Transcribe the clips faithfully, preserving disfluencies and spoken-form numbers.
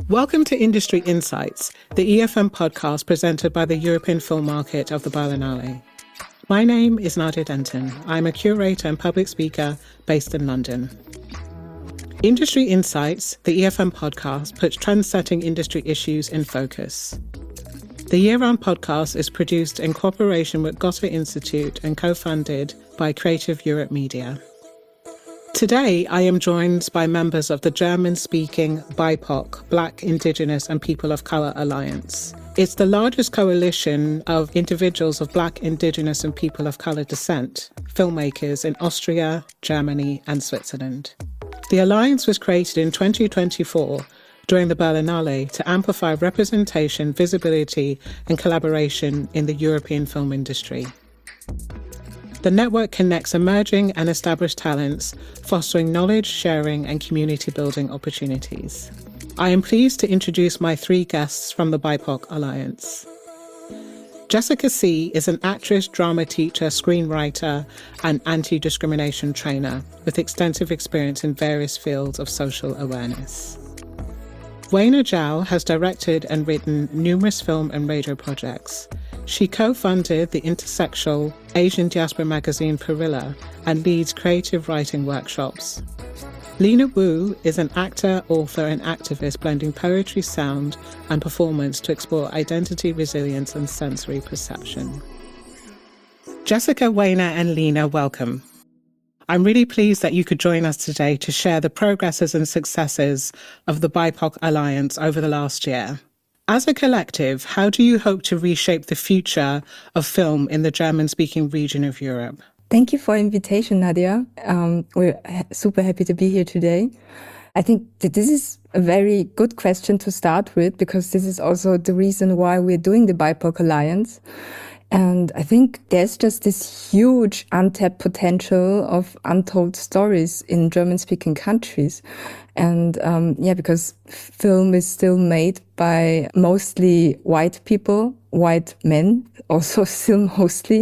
Welcome to Industry Insights, the E F M podcast presented by the European Film Market of the Berlinale. My name is Nadia Denton. I'm a curator and public speaker based in London. Industry Insights, the E F M podcast, puts trend-setting industry issues in focus. The year-round podcast is produced in cooperation with Goethe Institute and co-funded by Creative Europe Media. Today, I am joined by members of the German-speaking B I P O C, Black, Indigenous and People of Colour Alliance. It's the largest coalition of individuals of Black, Indigenous and People of Colour descent, filmmakers in Austria, Germany and Switzerland. The alliance was created in twenty twenty-four during the Berlinale to amplify representation, visibility and collaboration in the European film industry. The network connects emerging and established talents, fostering knowledge sharing and community building opportunities. I am pleased to introduce my three guests from the B I P O C Alliance. Jessica C. is an actress, drama teacher, screenwriter, and anti-discrimination trainer with extensive experience in various fields of social awareness. Weina Zhao has directed and written numerous film and radio projects. She co-funded the intersexual Asian diaspora magazine Perilla and leads creative writing workshops. Lena Wu is an actor, author and activist blending poetry, sound and performance to explore identity, resilience and sensory perception. Jessica, Weina and Lena, welcome. I'm really pleased that you could join us today to share the progresses and successes of the B I P O C Alliance over the last year. As a collective, how do you hope to reshape the future of film in the German-speaking region of Europe? Thank you for the invitation, Nadia. Um, we're super happy to be here today. I think that this is a very good question to start with, because this is also the reason why we're doing the B I P O C Alliance. And I think there's just this huge untapped potential of untold stories in German-speaking countries. And um, yeah, because film is still made by mostly white people, white men, also still mostly.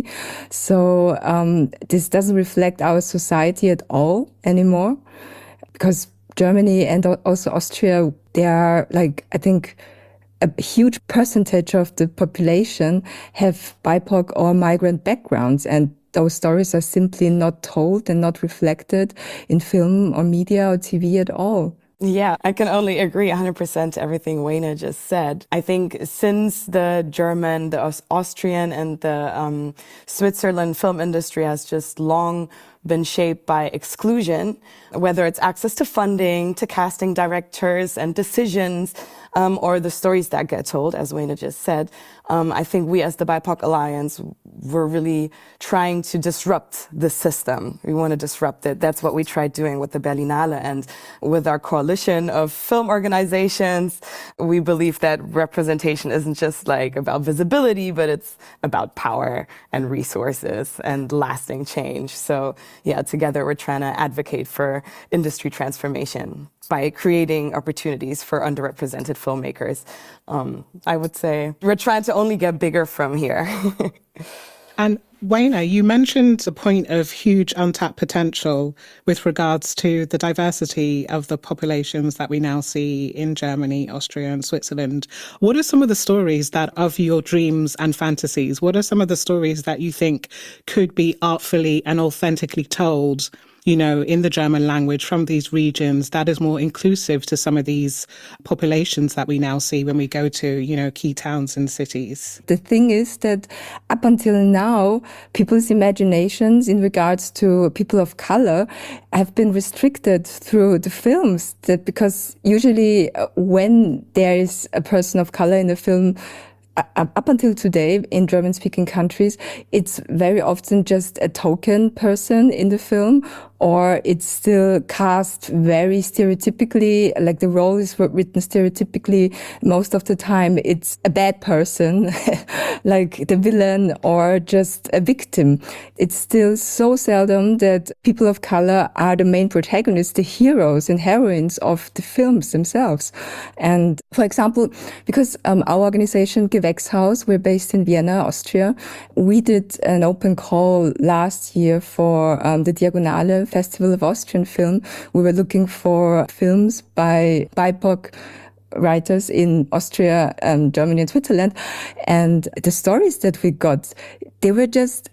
So um, this doesn't reflect our society at all anymore. Because Germany and also Austria, they are like, I think, a huge percentage of the population have B I P O C or migrant backgrounds, and those stories are simply not told and not reflected in film or media or T V at all. Yeah, I can only agree one hundred percent to everything Weina just said. I think since the German, the Austrian and the um, Switzerland film industry has just long been shaped by exclusion, whether it's access to funding, to casting directors and decisions, um, or the stories that get told, as Weina just said. Um, I think we as the B I P O C Alliance, we're really trying to disrupt the system. We want to disrupt it. That's what we tried doing with the Berlinale, and with our coalition of film organizations. We believe that representation isn't just like about visibility, but it's about power and resources and lasting change. So yeah, together we're trying to advocate for industry transformation by creating opportunities for underrepresented filmmakers. Um, I would say we're trying to only get bigger from here. And Weina, you mentioned the point of huge untapped potential with regards to the diversity of the populations that we now see in Germany, Austria and Switzerland. What are some of the stories that of your dreams and fantasies? What are some of the stories that you think could be artfully and authentically told, you know, in the German language from these regions that is more inclusive to some of these populations that we now see when we go to, you know, key towns and cities? The thing is that up until now, people's imaginations in regards to people of color have been restricted through the films, that because usually when there is a person of color in a film, up until today, in German-speaking countries, it's very often just a token person in the film, or it's still cast very stereotypically, like the role is written stereotypically. Most of the time, it's a bad person, like the villain or just a victim. It's still so seldom that people of color are the main protagonists, the heroes and heroines of the films themselves. And for example, because um, our organization, Gewächshaus, we're based in Vienna, Austria, we did an open call last year for um, the Diagonale Festival of Austrian Film. We were looking for films by B I P O C writers in Austria, um, Germany and Switzerland. And the stories that we got, they were just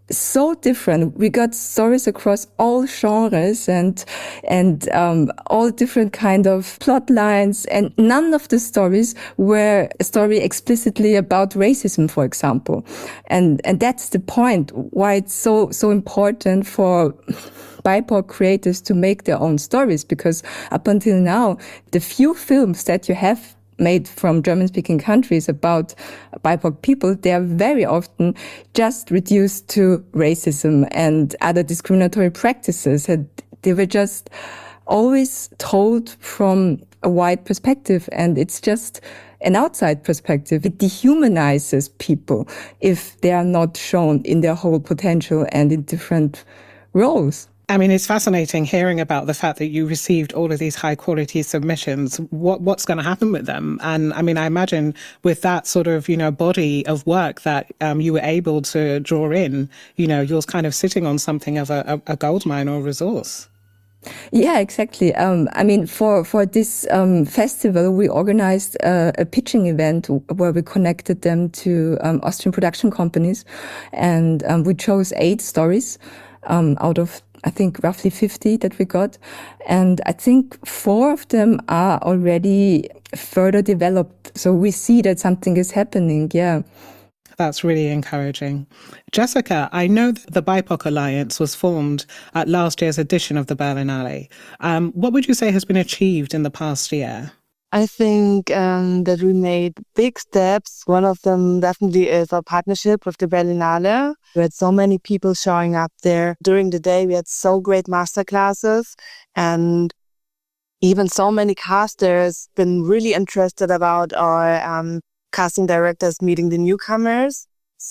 so different. We got stories across all genres and and um, all different kind of plot lines, and none of the stories were a story explicitly about racism, for example. And and that's the point why it's so so important for B I P O C creators to make their own stories, because up until now, the few films that you have made from German-speaking countries about B I P O C people, they are very often just reduced to racism and other discriminatory practices. And they were just always told from a white perspective, and it's just an outside perspective. It dehumanizes people if they are not shown in their whole potential and in different roles. I mean, it's fascinating hearing about the fact that you received all of these high quality submissions. What what's going to happen with them? And I mean, I imagine with that sort of, you know, body of work that um, you were able to draw in, you know, you're kind of sitting on something of a, a gold mine or resource. Yeah, exactly. Um, I mean, for, for this um, festival, we organized a, a pitching event where we connected them to um, Austrian production companies. And um, we chose eight stories um, out of, I think, roughly fifty that we got. And I think four of them are already further developed. So we see that something is happening. Yeah. That's really encouraging. Jessica, I know that the B I P O C Alliance was formed at last year's edition of the Berlinale. Um, what would you say has been achieved in the past year? I think um, that we made big steps. One of them definitely is our partnership with the Berlinale. We had so many people showing up there. During the day, we had so great masterclasses, and even so many casters been really interested about our um, casting directors meeting the newcomers.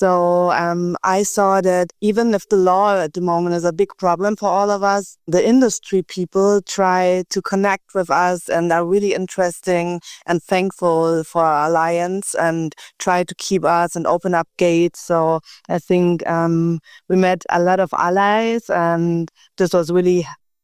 So um, I saw that even if the law at the moment is a big problem for all of us, the industry people try to connect with us and are really interesting and thankful for our alliance and try to keep us and open up gates. So I think um, we met a lot of allies, and this was really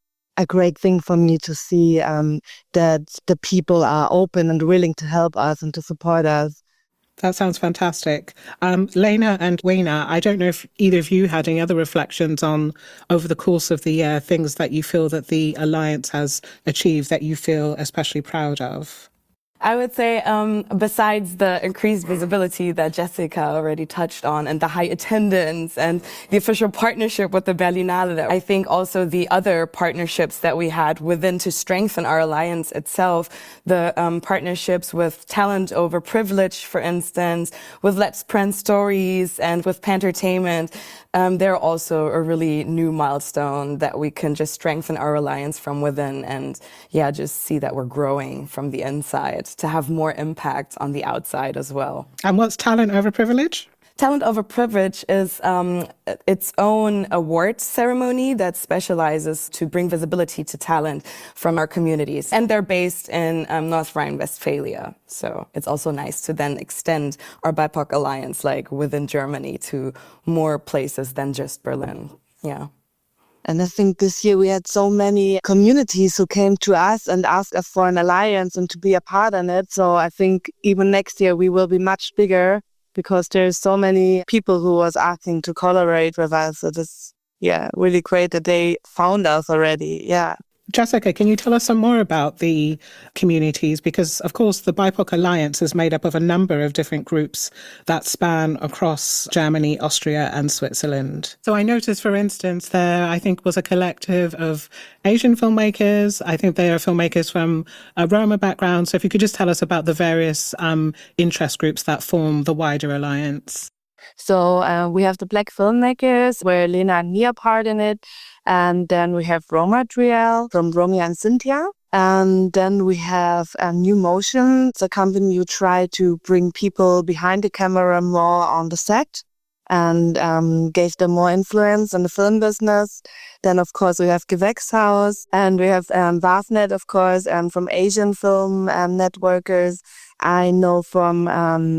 a great thing for me to see um, that the people are open and willing to help us and to support us. That sounds fantastic. Um, Lena and Weina, I don't know if either of you had any other reflections on, over the course of the year, things that you feel that the Alliance has achieved that you feel especially proud of. I would say, um, besides the increased visibility that Jessica already touched on and the high attendance and the official partnership with the Berlinale, I think also the other partnerships that we had within to strengthen our alliance itself, the um, partnerships with Talent Over Privilege, for instance, with Let's Print Stories and with Pantertainment, um, they're also a really new milestone that we can just strengthen our alliance from within and, yeah, just see that we're growing from the inside to have more impact on the outside as well. And what's Talent Over Privilege? Talent Over Privilege is um, its own award ceremony that specializes to bring visibility to talent from our communities. And they're based in um, North Rhine-Westphalia. So it's also nice to then extend our B I P O C Alliance like within Germany to more places than just Berlin. Yeah. And I think this year we had so many communities who came to us and asked us for an alliance and to be a part in it. So I think even next year we will be much bigger because there's so many people who was asking to collaborate with us. It is, yeah, really great that they found us already. Yeah. Jessica, can you tell us some more about the communities? Because, of course, the B I P O C Alliance is made up of a number of different groups that span across Germany, Austria and Switzerland. So I noticed, for instance, there, I think, was a collective of Asian filmmakers. I think they are filmmakers from a Roma background. So if you could just tell us about the various um, interest groups that form the wider alliance. So uh, we have the Black filmmakers, where Lena and me are part in it. And then we have Roma Triel from Romeo and Cynthia. And then we have a New Motion. It's a company who try to bring people behind the camera more on the set and um, gave them more influence in the film business. Then, of course, we have Gewächshaus, and we have um, Wafnet, of course, and from Asian film um, networkers. I know from um,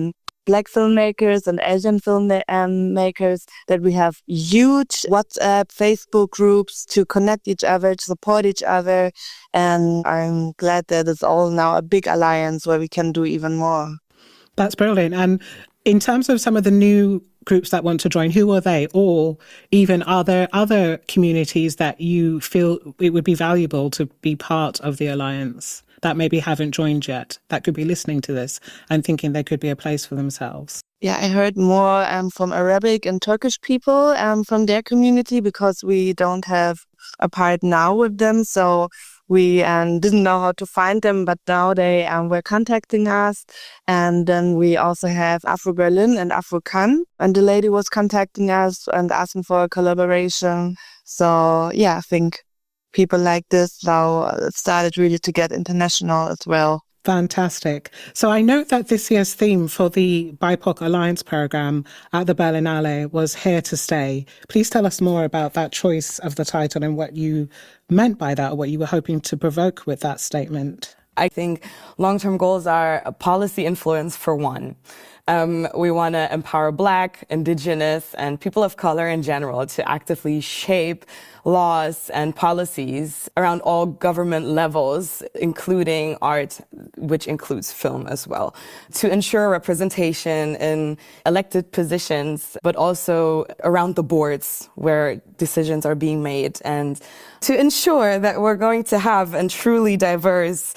Black filmmakers and Asian filmmakers, that we have huge WhatsApp, Facebook groups to connect each other, to support each other. And I'm glad that it's all now a big alliance where we can do even more. That's brilliant. And in terms of some of the new groups that want to join, who are they? Or even are there other communities that you feel it would be valuable to be part of the alliance that maybe haven't joined yet, that could be listening to this and thinking there could be a place for themselves? Yeah, I heard more um, from Arabic and Turkish people um, from their community, because we don't have a part now with them. So we um, didn't know how to find them, but now they um, were contacting us. And then we also have Afro Berlin and Afro Cannes. And the lady was contacting us and asking for a collaboration. So yeah, I think people like this now started really to get international as well. Fantastic. So I note that this year's theme for the B I P O C Alliance programme at the Berlinale was Here to Stay. Please tell us more about that choice of the title and what you meant by that, or what you were hoping to provoke with that statement. I think long-term goals are a policy influence for one. Um, we want to empower Black, Indigenous, and people of color in general to actively shape laws and policies around all government levels, including art, which includes film as well, to ensure representation in elected positions, but also around the boards where decisions are being made, and to ensure that we're going to have a truly diverse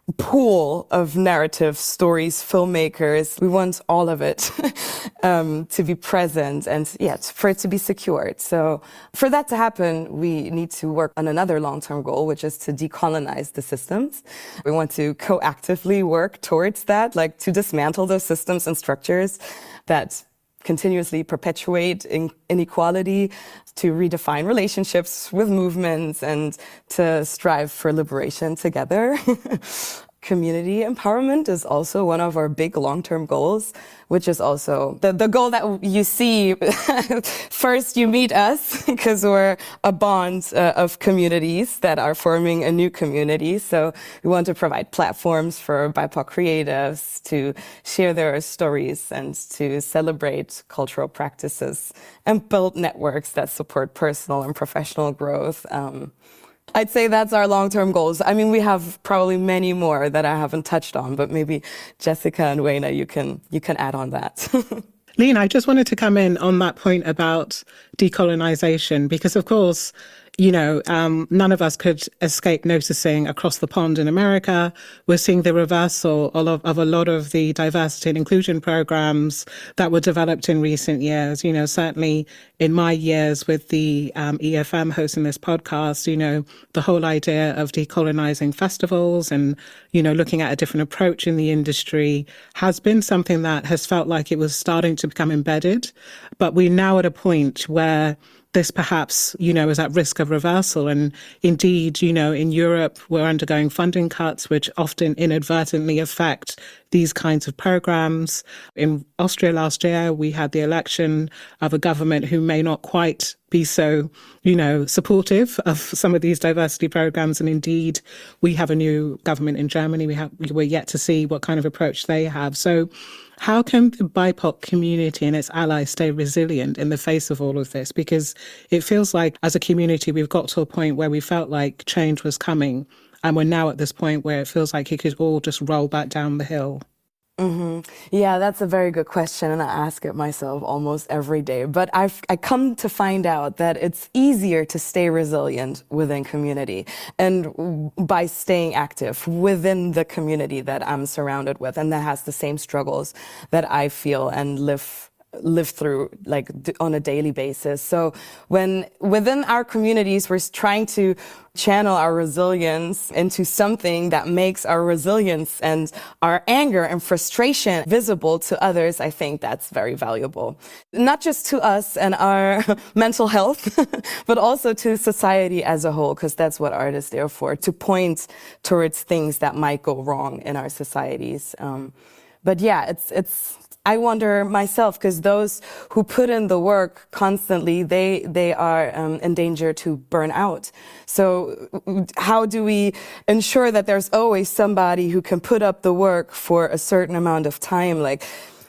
pool of narrative stories, filmmakers. We want all of it um, to be present and yeah, for it to be secured. So for that to happen, we need to work on another long-term goal, which is to decolonize the systems. We want to co-actively work towards that, like to dismantle those systems and structures that continuously perpetuate in inequality, to redefine relationships with movements, and to strive for liberation together. Community empowerment is also one of our big long-term goals, which is also the, the goal that you see. First, you meet us because we're a bond uh, of communities that are forming a new community. So we want to provide platforms for B I P O C creatives to share their stories and to celebrate cultural practices and build networks that support personal and professional growth. Um, I'd say that's our long-term goals. I mean, we have probably many more that I haven't touched on, but maybe Jessica and Wayna, you can you can add on that. Lena, I just wanted to come in on that point about decolonization, because of course, you know, um, none of us could escape noticing across the pond in America, we're seeing the reversal of, of a lot of the diversity and inclusion programs that were developed in recent years. You know, certainly in my years with the um, E F M hosting this podcast, you know, the whole idea of decolonizing festivals and, you know, looking at a different approach in the industry has been something that has felt like it was starting to become embedded. But we're now at a point where this perhaps, you know, is at risk of reversal. And indeed, you know, in Europe, we're undergoing funding cuts, which often inadvertently affect these kinds of programs. In Austria last year, we had the election of a government who may not quite be so, you know, supportive of some of these diversity programs. And indeed, we have a new government in Germany. We have, we're yet to see what kind of approach they have. So how can the B I P O C community and its allies stay resilient in the face of all of this? Because it feels like as a community, we've got to a point where we felt like change was coming. And we're now at this point where it feels like it could all just roll back down the hill. Mm-hmm. Yeah, that's a very good question, and I ask it myself almost every day. But I've I come to find out that it's easier to stay resilient within community and by staying active within the community that I'm surrounded with and that has the same struggles that I feel and live live through like on a daily basis. So when within our communities, we're trying to channel our resilience into something that makes our resilience and our anger and frustration visible to others, I think that's very valuable. Not just to us and our mental health, but also to society as a whole, because that's what art is there for, to point towards things that might go wrong in our societies. Um, but yeah, it's it's I wonder myself, because those who put in the work constantly, they they are um, in danger to burn out. So how do we ensure that there's always somebody who can put up the work for a certain amount of time? Like,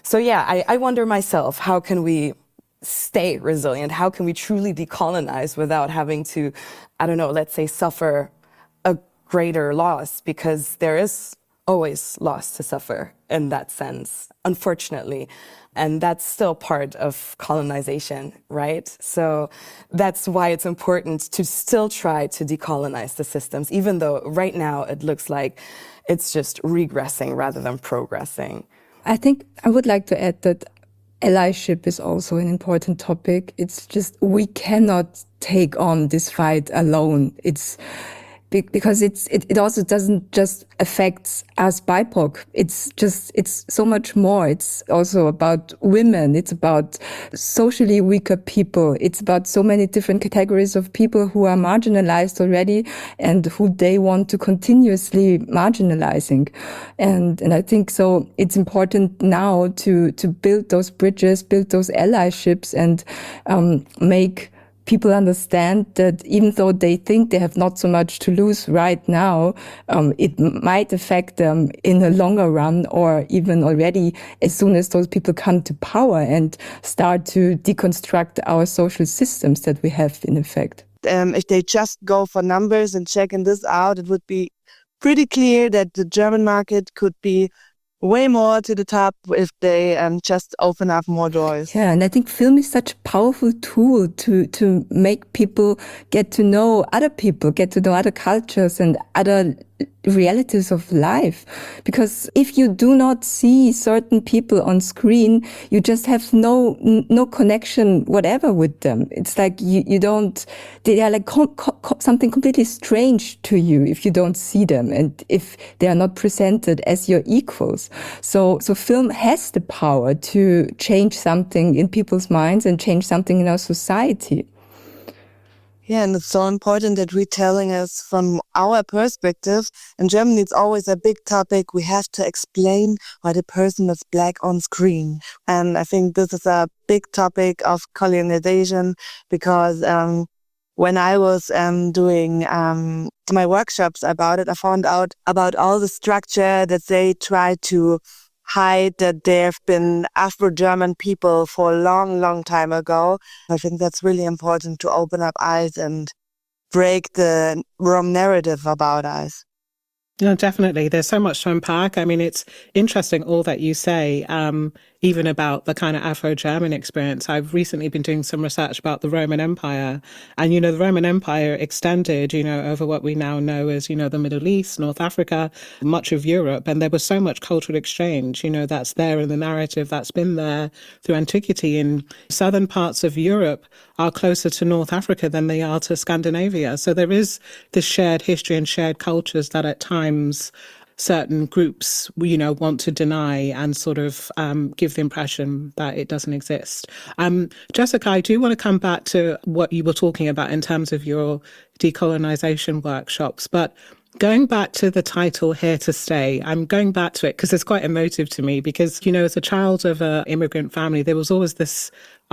So yeah, I, I wonder myself, how can we stay resilient? How can we truly decolonize without having to, I don't know, let's say suffer a greater loss? Because there is always loss to suffer in that sense, unfortunately. And that's still part of colonization, right? So that's why it's important to still try to decolonize the systems, even though right now it looks like it's just regressing rather than progressing. I think I would like to add that allyship is also an important topic. It's just we cannot take on this fight alone. It's because it's it, it also doesn't just affect us B I P O C. It's just it's so much more. It's also about women. It's about socially weaker people. It's about so many different categories of people who are marginalized already and who they want to continuously marginalizing. And and I think so it's important now to to build those bridges, build those allyships, and um, make people understand that even though they think they have not so much to lose right now, um, it might affect them in the longer run, or even already as soon as those people come to power and start to deconstruct our social systems that we have in effect. Um, if they just go for numbers and checking this out, it would be pretty clear that the German market could be way more to the top if they um, just open up more doors. Yeah, and I think film is such a powerful tool to to make people get to know other people, get to know other cultures and other realities of life. Because if you do not see certain people on screen, you just have no no connection whatever with them. It's like you, you don't, they are like co- co- something completely strange to you if you don't see them and if they are not presented as your equals. So, so film has the power to change something in people's minds and change something in our society. Yeah, and it's so important that retelling is from our perspective. In Germany, it's always a big topic. We have to explain why the person is black on screen. And I think this is a big topic of colonization because um, when I was um, doing um, my workshops about it, I found out about all the structure that they try to hide that there have been Afro-German people for a long, long time ago. I think that's really important to open up eyes and break the wrong narrative about us. No, definitely. There's so much to unpack. I mean, it's interesting all that you say, um, even about the kind of Afro-German experience. I've recently been doing some research about the Roman Empire. And, you know, the Roman Empire extended, you know, over what we now know as, you know, the Middle East, North Africa, much of Europe. And there was so much cultural exchange, you know, that's there in the narrative that's been there through antiquity. In southern parts of Europe are closer to North Africa than they are to Scandinavia. So there is this shared history and shared cultures that at times certain groups, you know, want to deny and sort of um, give the impression that it doesn't exist. Um, Jessica, I do want to come back to what you were talking about in terms of your decolonization workshops, but going back to the title Here to Stay, I'm going back to it because it's quite emotive to me because, you know, as a child of an immigrant family, there was always this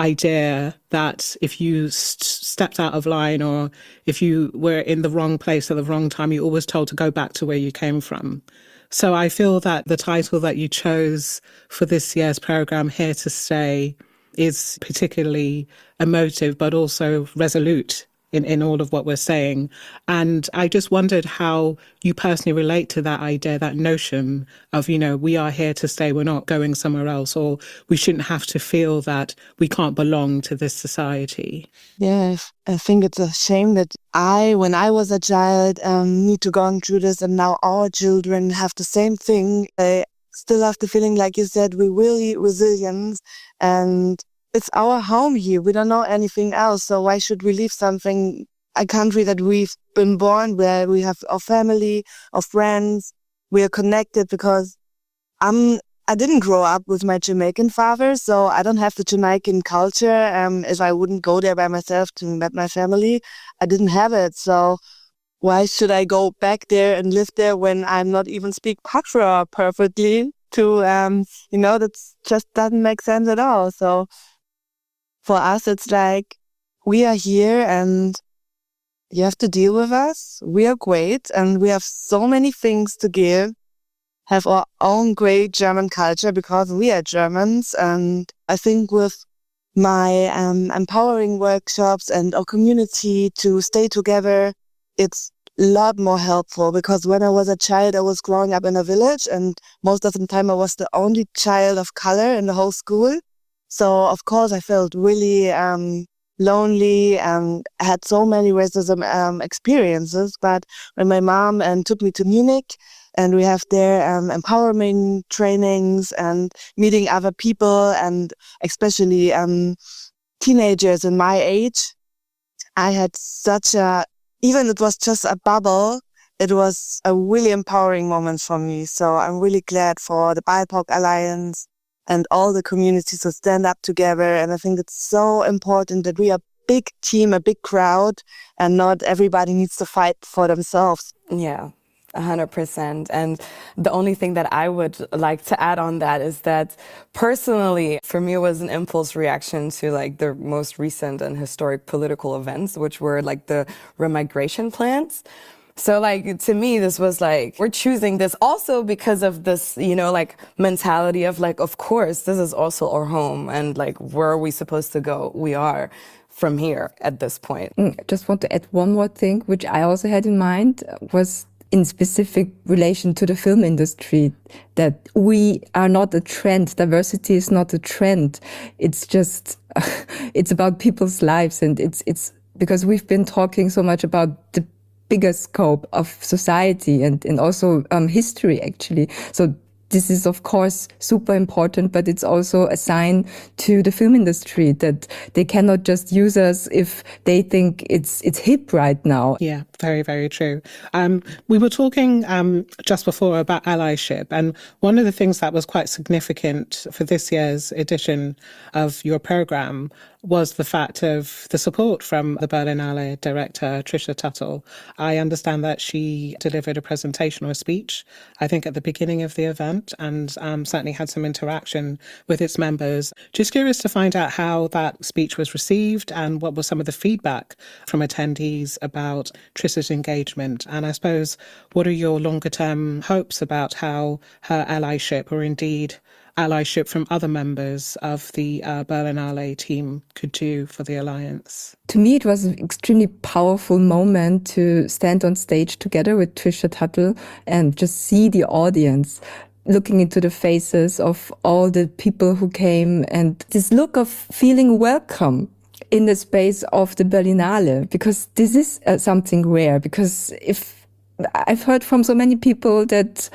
idea that if you st- stepped out of line or if you were in the wrong place at the wrong time, you're always told to go back to where you came from. So I feel that the title that you chose for this year's program, Here to Stay, is particularly emotive, but also resolute in, in all of what we're saying. And I just wondered how you personally relate to that idea, that notion of, you know, we are here to stay, we're not going somewhere else, or we shouldn't have to feel that we can't belong to this society. Yeah, I think it's a shame that I, when I was a child, um, need to go through this, and now our children have the same thing. They still have the feeling, like you said, we really resilient, and it's our home here. We don't know anything else. So why should we leave something, a country that we've been born, where we have our family, our friends, we are connected? Because I'm, I didn't grow up with my Jamaican father, so I don't have the Jamaican culture. Um, if I wouldn't go there by myself to meet my family, I didn't have it. So why should I go back there and live there when I'm not even speak Patois perfectly? To um, you know, that just doesn't make sense at all. So for us, it's like, we are here and you have to deal with us. We are great and we have so many things to give. have our own great German culture because we are Germans. And I think with my um, empowering workshops and our community to stay together, it's a lot more helpful because when I was a child, I was growing up in a village and most of the time I was the only child of color in the whole school. So of course I felt really um, lonely and had so many racism um, experiences. But when my mom um, took me to Munich and we have there um, empowerment trainings and meeting other people and especially um, teenagers in my age, I had such a, even it was just a bubble, it was a really empowering moment for me. So I'm really glad for the B I P O C Alliance and all the communities to stand up together. And I think it's so important that we are a big team, a big crowd, and not everybody needs to fight for themselves. Yeah. one hundred percent. And the only thing that I would like to add on that is that personally, for me, it was an impulse reaction to like the most recent and historic political events, which were like the remigration plans. So like, to me, this was like, we're choosing this also because of this, you know, like mentality of like, of course, this is also our home. And like, where are we supposed to go? We are from here at this point. I just want to add one more thing, which I also had in mind, was in specific relation to the film industry, that we are not a trend. Diversity is not a trend. It's just, it's about people's lives. And it's, it's because we've been talking so much about the bigger scope of society and, and also um, history, actually. So this is, of course, super important, but it's also a sign to the film industry that they cannot just use us if they think it's it's hip right now. Yeah, very, very true. Um, we were talking um, just before about allyship, and one of the things that was quite significant for this year's edition of your program was the fact of the support from the Berlinale director, Trisha Tuttle. I understand that she delivered a presentation or a speech, I think at the beginning of the event, and um, certainly had some interaction with its members. Just curious to find out how that speech was received and what was some of the feedback from attendees about Trisha's engagement. And I suppose, what are your longer term hopes about how her allyship, or indeed allyship from other members of the uh, Berlinale team, could do for the Alliance? To me, it was an extremely powerful moment to stand on stage together with Trisha Tuttle and just see the audience looking into the faces of all the people who came, and this look of feeling welcome in the space of the Berlinale, because this is uh, something rare. Because if I've heard from so many people that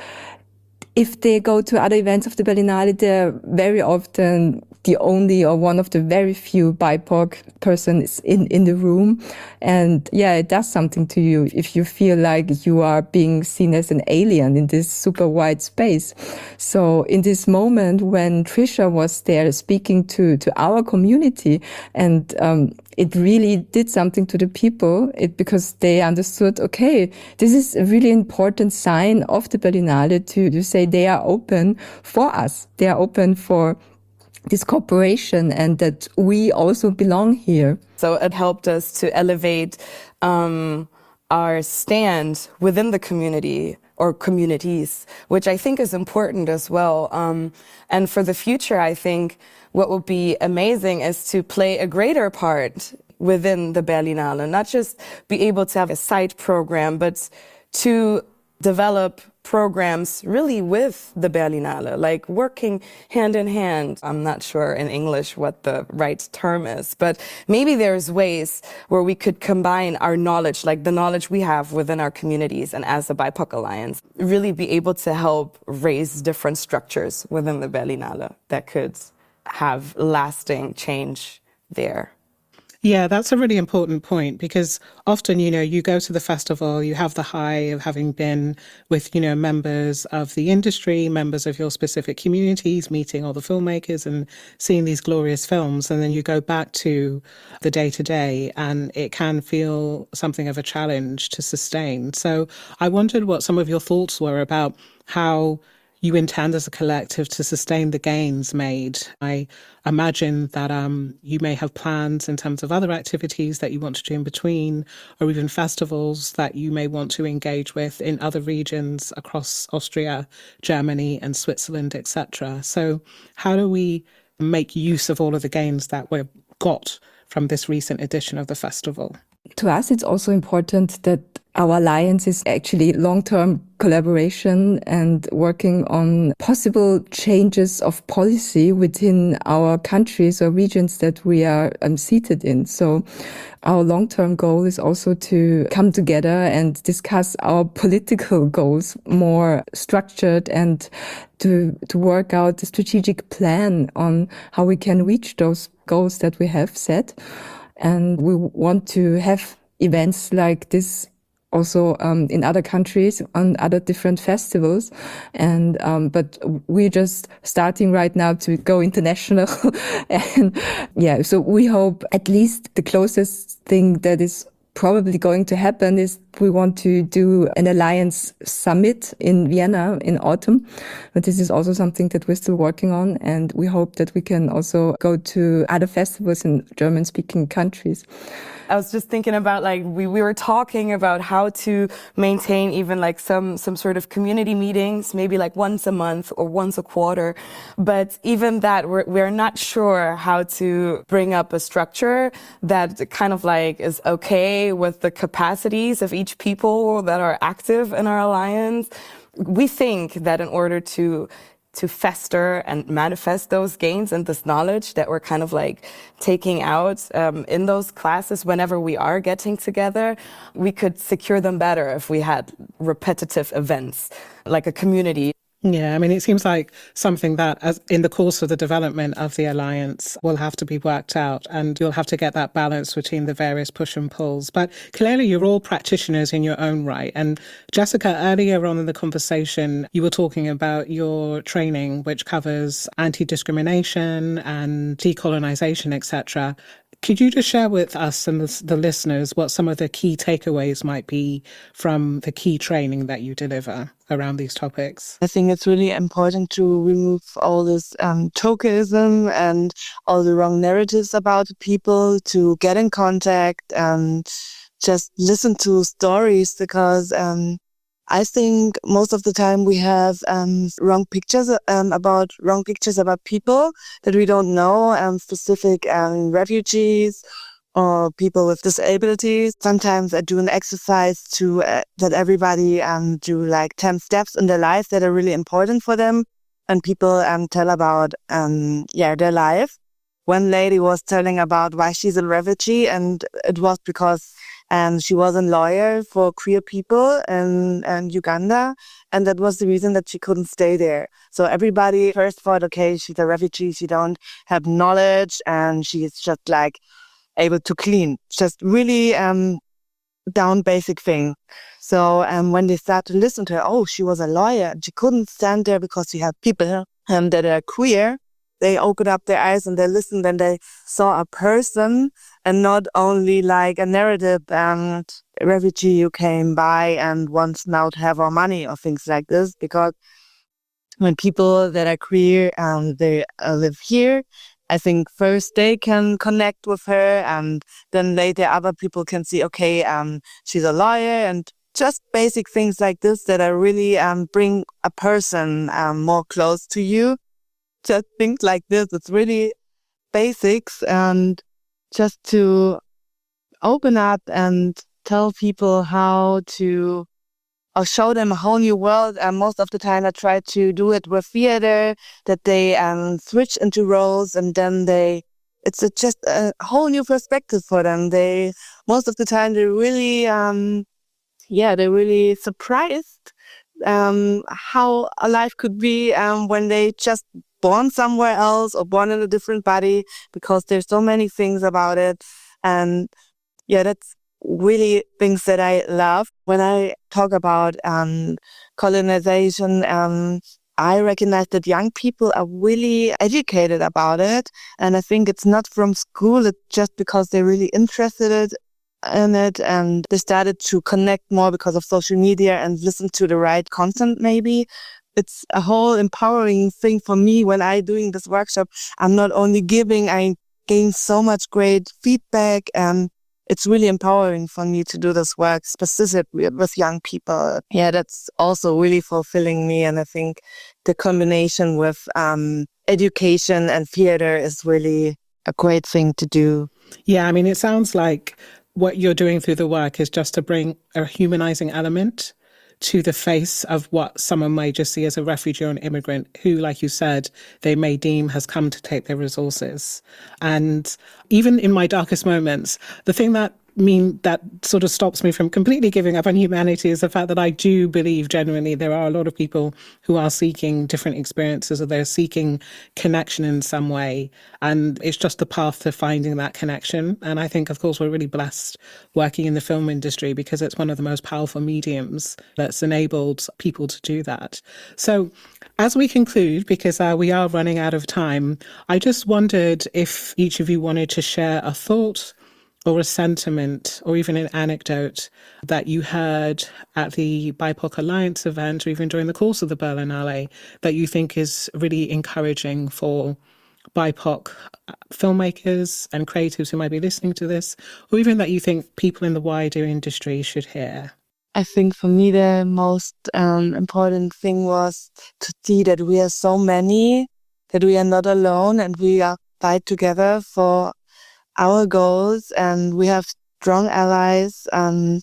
if they go to other events of the Berlinale, they're very often the only or one of the very few B I P O C persons in, in the room. And yeah, it does something to you if you feel like you are being seen as an alien in this super wide space. So in this moment when Trisha was there speaking to, to our community, and um, it really did something to the people, it, because they understood, okay, this is a really important sign of the Berlinale to, to say they are open for us. They are open for this cooperation and that we also belong here. So it helped us to elevate um, our stand within the community or communities, which I think is important as well. Um, and for the future, I think what would be amazing is to play a greater part within the Berlinale, not just be able to have a side program, but to develop programs really with the Berlinale, like working hand in hand. I'm not sure in English what the right term is, but maybe there's ways where we could combine our knowledge, like the knowledge we have within our communities and as a B I P O C Alliance, really be able to help raise different structures within the Berlinale that could have lasting change there. Yeah, that's a really important point, because often, you know, you go to the festival, you have the high of having been with, you know, members of the industry, members of your specific communities, meeting all the filmmakers and seeing these glorious films. And then you go back to the day to day and it can feel something of a challenge to sustain. So I wondered what some of your thoughts were about how you intend as a collective to sustain the gains made. I imagine that um, you may have plans in terms of other activities that you want to do in between, or even festivals that you may want to engage with in other regions across Austria, Germany and Switzerland, et cetera. So how do we make use of all of the gains that we've got from this recent edition of the festival? To us, it's also important that our alliance is actually long-term collaboration and working on possible changes of policy within our countries or regions that we are um, seated in. So our long-term goal is also to come together and discuss our political goals more structured and to, to work out a strategic plan on how we can reach those goals that we have set. And we want to have events like this also um, in other countries on other different festivals. And um, but we're just starting right now to go international. And yeah, so we hope at least the closest thing that is probably going to happen is we want to do an alliance summit in Vienna in autumn. But this is also something that we're still working on. And we hope that we can also go to other festivals in German-speaking countries. I was just thinking about like we, we were talking about how to maintain even like some some sort of community meetings, maybe like once a month or once a quarter. But even that, we're, we're not sure how to bring up a structure that kind of like is okay with the capacities of each people that are active in our alliance. We think that in order to to fester and manifest those gains and this knowledge that we're kind of like taking out um, in those classes whenever we are getting together, we could secure them better if we had repetitive events, like a community. Yeah, I mean, it seems like something that as in the course of the development of the alliance will have to be worked out, and you'll have to get that balance between the various push and pulls. But clearly you're all practitioners in your own right. And Jessica, earlier on in the conversation, you were talking about your training, which covers anti-discrimination and decolonization, et cetera. Could you just share with us and the listeners what some of the key takeaways might be from the key training that you deliver around these topics? I think it's really important to remove all this um, tokenism and all the wrong narratives about people, to get in contact and just listen to stories, because um, I think most of the time we have um, wrong pictures um, about wrong pictures about people that we don't know, um, specific um, refugees or people with disabilities. Sometimes I do an exercise to uh, that everybody um, do like ten steps in their life that are really important for them, and people um, tell about um, yeah their life. One lady was telling about why she's a refugee, and it was because um, she was a lawyer for queer people in, in Uganda, and that was the reason that she couldn't stay there. So everybody first thought, okay, she's a refugee, she don't have knowledge, and she's just like able to clean. Just really um, down basic thing. So um, when they start to listen to her, oh, she was a lawyer, and she couldn't stand there because she had people um, that are queer. They opened up their eyes and they listened, and they saw a person and not only like a narrative and a refugee who came by and wants now to have our money or things like this. Because when people that are queer and they uh, live here, I think first they can connect with her, and then later other people can see, okay, um, she's a lawyer, and just basic things like this that are really um, bring a person um, more close to you. Just things like this. It's really basics, and just to open up and tell people how to, or show them a whole new world. And most of the time I try to do it with theater, that they um, switch into roles, and then they, it's a, just a whole new perspective for them. They, most of the time they're really, um, yeah, they're really surprised um, how a life could be um, when they just born somewhere else or born in a different body, because there's so many things about it. And yeah, that's really things that I love. When I talk about um, colonization, um, I recognize that young people are really educated about it. And I think it's not from school, it's just because they're really interested in it, and they started to connect more because of social media and listen to the right content maybe. it's a whole empowering thing for me when I doing this workshop. I'm not only giving, I gain so much great feedback, and it's really empowering for me to do this work specifically with young people. Yeah, that's also really fulfilling me. And I think the combination with um, education and theater is really a great thing to do. Yeah, I mean, it sounds like what you're doing through the work is just to bring a humanizing element to the face of what someone may just see as a refugee or an immigrant who, like you said, they may deem has come to take their resources. And even in my darkest moments, the thing that mean that sort of stops me from completely giving up on humanity is the fact that I do believe genuinely there are a lot of people who are seeking different experiences, or they're seeking connection in some way. And it's just the path to finding that connection. And I think, of course, we're really blessed working in the film industry because it's one of the most powerful mediums that's enabled people to do that. So as we conclude, because uh, we are running out of time, I just wondered if each of you wanted to share a thought or a sentiment or even an anecdote that you heard at the B I P O C Alliance event or even during the course of the Berlinale that you think is really encouraging for B I P O C filmmakers and creatives who might be listening to this, or even that you think people in the wider industry should hear? I think for me the most um, important thing was to see that we are so many, that we are not alone, and we are fight together for our goals, and we have strong allies. And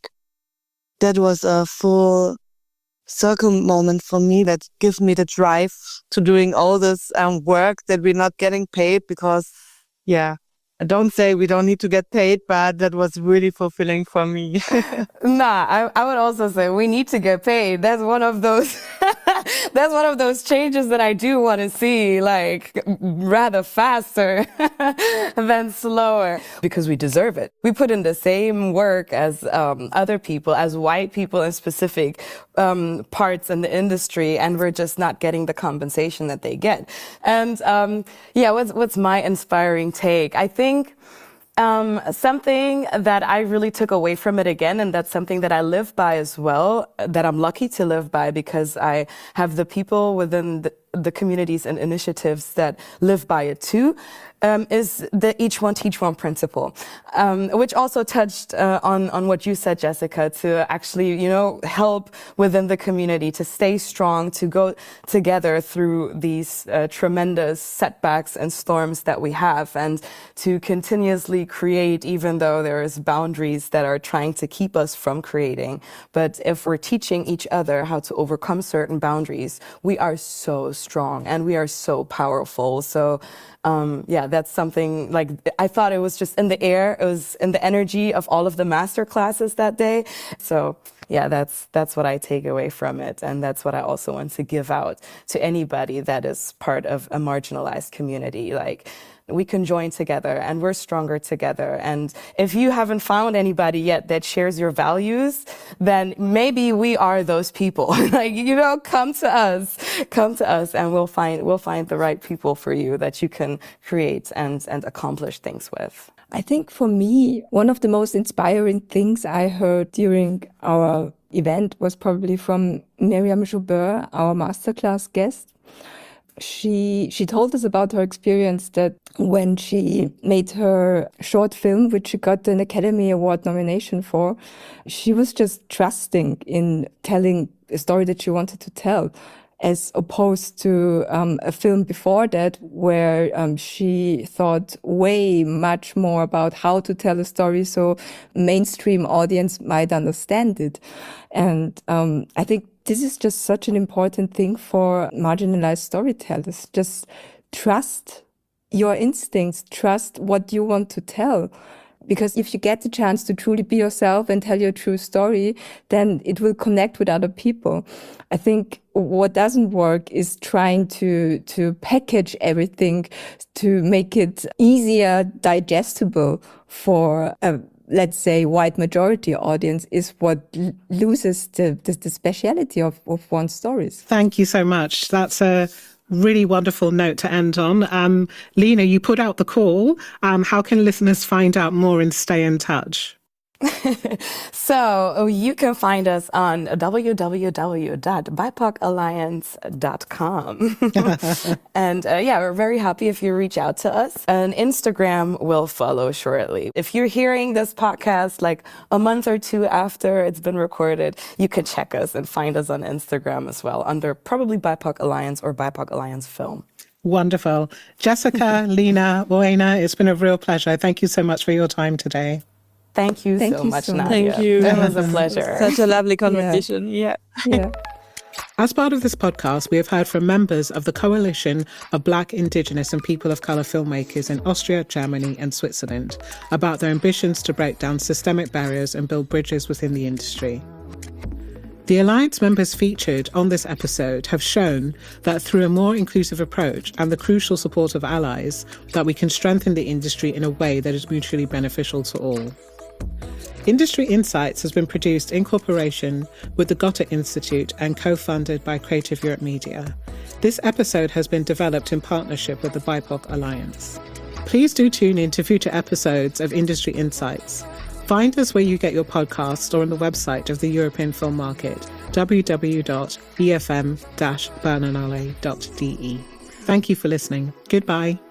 that was a full circle moment for me that gives me the drive to doing all this um, work that we're not getting paid, because yeah, I don't say we don't need to get paid, but that was really fulfilling for me. Nah, I, I would also say we need to get paid. That's one of those, that's one of those changes that I do want to see, like rather faster than slower, because we deserve it. We put in the same work as um, other people, as white people in specific um, parts in the industry, and we're just not getting the compensation that they get. And um, yeah, what's, what's my inspiring take? I think Um, something that I really took away from it again, and that's something that I live by as well, that I'm lucky to live by because I have the people within the, the communities and initiatives that live by it too, um, is the each one teach one principle, um, which also touched uh, on, on what you said, Jessica, to actually, you know, help within the community, to stay strong, to go together through these uh, tremendous setbacks and storms that we have, and to continuously create, even though there is boundaries that are trying to keep us from creating. But if we're teaching each other how to overcome certain boundaries, we are so strong and we are so powerful. So um, yeah, that's something like I thought it was just in the air. It was in the energy of all of the master classes that day. So yeah, that's that's what I take away from it. And that's what I also want to give out to anybody that is part of a marginalized community. Like, we can join together and we're stronger together. And if you haven't found anybody yet that shares your values, then maybe we are those people. Like, you know, come to us, come to us, and we'll find we'll find the right people for you that you can create and, and accomplish things with. I think for me, one of the most inspiring things I heard during our event was probably from Miriam Joubert, our masterclass guest. She she told us about her experience that when she made her short film, which she got an Academy Award nomination for, she was just trusting in telling a story that she wanted to tell, as opposed to um, a film before that where um, she thought way much more about how to tell a story so mainstream audience might understand it. And um, I think this is just such an important thing for marginalized storytellers. Just trust your instincts, trust what you want to tell. Because if you get the chance to truly be yourself and tell your true story, then it will connect with other people. I think what doesn't work is trying to, to package everything to make it easier, digestible for a, let's say, white majority audience, is what l- loses the, the, the speciality of, of one's stories. Thank you so much. That's a really wonderful note to end on. Um, Lena, you put out the call. Um, how can listeners find out more and stay in touch? So you can find us on w w w dot b i p o c alliance dot com. And uh, yeah, we're very happy if you reach out to us. And Instagram will follow shortly. If you're hearing this podcast like a month or two after it's been recorded, you could check us and find us on Instagram as well under probably B I P O C Alliance or B I P O C Alliance Film. Wonderful. Jessica, Lina, Buena, it's been a real pleasure. Thank you so much for your time today. Thank you Thank so you much, so much. Nadia. Thank you. It was a pleasure. Such a lovely conversation. Yeah. Yeah. As part of this podcast, we have heard from members of the Coalition of Black, Indigenous and People of Colour Filmmakers in Austria, Germany and Switzerland about their ambitions to break down systemic barriers and build bridges within the industry. The Alliance members featured on this episode have shown that through a more inclusive approach and the crucial support of allies, that we can strengthen the industry in a way that is mutually beneficial to all. Industry Insights has been produced in cooperation with the Goethe Institute and co-funded by Creative Europe Media. This episode has been developed in partnership with the B I P O C Alliance. Please do tune in to future episodes of Industry Insights. Find us where you get your podcasts or on the website of the European Film Market, w w w dot e f m dash berlinale dot d e. Thank you for listening. Goodbye.